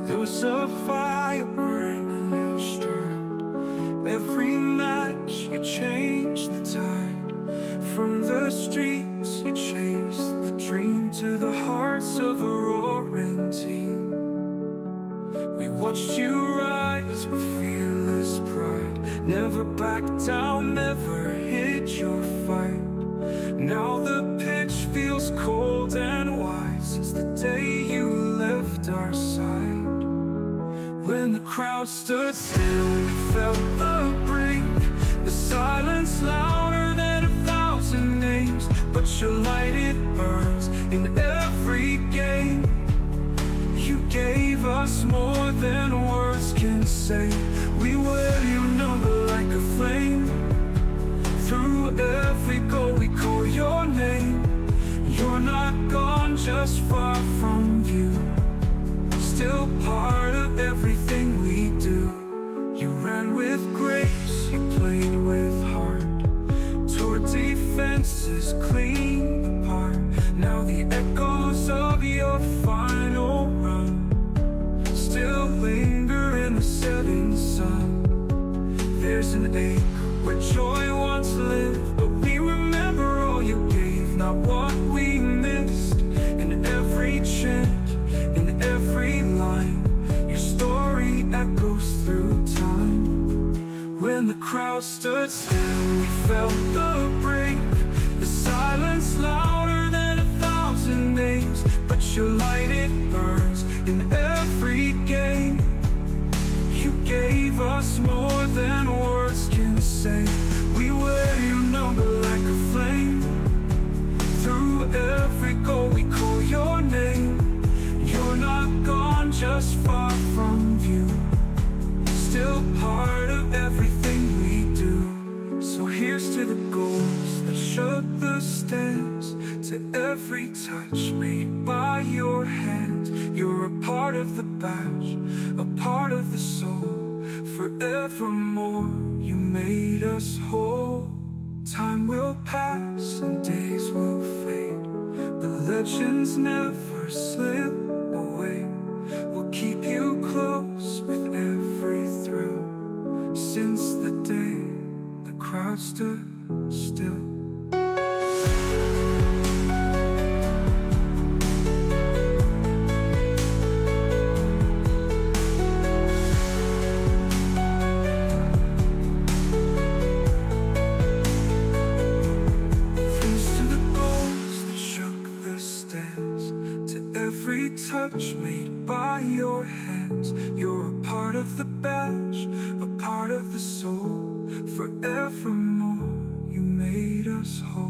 There was a fire burning in your stride. Every match you changed the tide. From the streets you chased the dream to the hearts of a roaring team. We watched you rise with fearless pride. Never backed down, never hid your fight. Now the pitch feels cold and wide since the day you left our side. When the crowd stood still, we felt the brink. The silence louder than 1,000 names. But your light, it burns in every game. You gave us more than words can say. We wear your number like a flame. Through every goal we call your name. You're not gone, just far from view. Still part of everything we do. You ran with grace, you played with heart. Tore defenses clean apart. Now the echoes of your final run still linger in the setting sun. There's an ache where joy once lived, but we remember all you gave, not what we missed. In every chant, in every line, your story echoes through time. When the crowd stood still, we felt the brink. The silence louder than 1,000 names. But your light, it burns in every game. You gave us more than words can say. We wear your number like a flame. Through every goal we call your name. You're not gone, just far from view. Still part of everything we do. So here's to the goals that shook the stands. To every touch made by your hand. You're a part of the badge, a part of the soul. Forevermore you made us whole. Time will pass and days will fade, but legends never slip away. We'll keep you close with every thrill. Since the day the crowd stood still. Every touch made by your hands. You're a part of the badge, a part of the soul. Forevermore you made us whole.